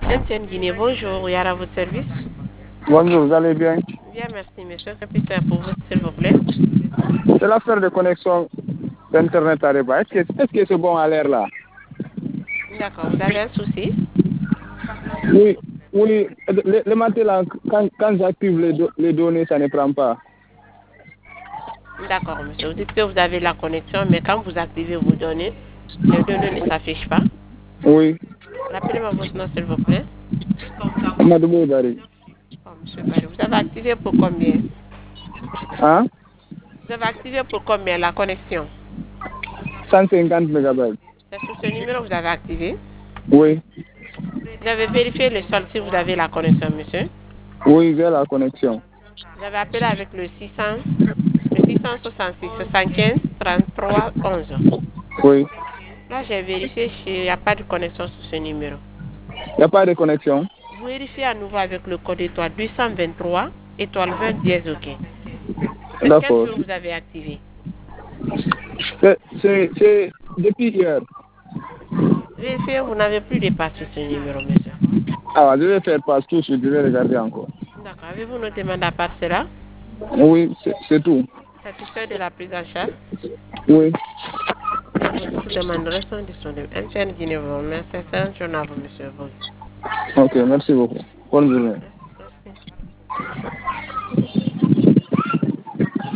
MTN Guinée, bonjour, Yara, à votre service. Bonjour, vous allez bien? Bien, merci, monsieur. Que puis-je faire pour vous, s'il vous plaît? C'est l'affaire de connexion d'Internet à Reba. Est-ce que c'est bon à l'air là? D'accord, vous avez un souci? Oui, oui. Le matin là, quand j'active les données, ça ne prend pas. D'accord, monsieur. Vous dites que vous avez la connexion, mais quand vous activez vos données, les données ne s'affichent pas. Oui. Rappelez-moi votre nom, s'il vous plaît. Amadou Boudari. Oh, monsieur Barry, vous avez activé pour combien? Hein? Vous avez activé pour combien la connexion? 150 mégabytes. C'est sur ce numéro que vous avez activé? Oui. Vous avez vérifié le solde si vous avez la connexion, monsieur? Oui, j'ai la connexion. Vous avez appelé avec le 666 75 33 11. Oui. Là, j'ai vérifié, il n'y a pas de connexion sur ce numéro. Il n'y a pas de connexion? Vous vérifiez à nouveau avec le code étoile 223, étoile 20 dièse, ok. C'est quel D'accord. jour vous avez activé? C'est depuis hier. Vérifiez, vous n'avez plus de passe sur ce numéro, monsieur. Ah, je vais faire passe tout, je vais regarder encore. D'accord. Avez-vous noté mandat par cela? Oui, c'est tout. Satisfait de la prise en charge? Oui. Bien, vos toutes demandes restent disponibles. MTN Guinée vous remercie. Excellente journée à vous, monsieur. Ok, merci beaucoup. Bonne journée. Merci.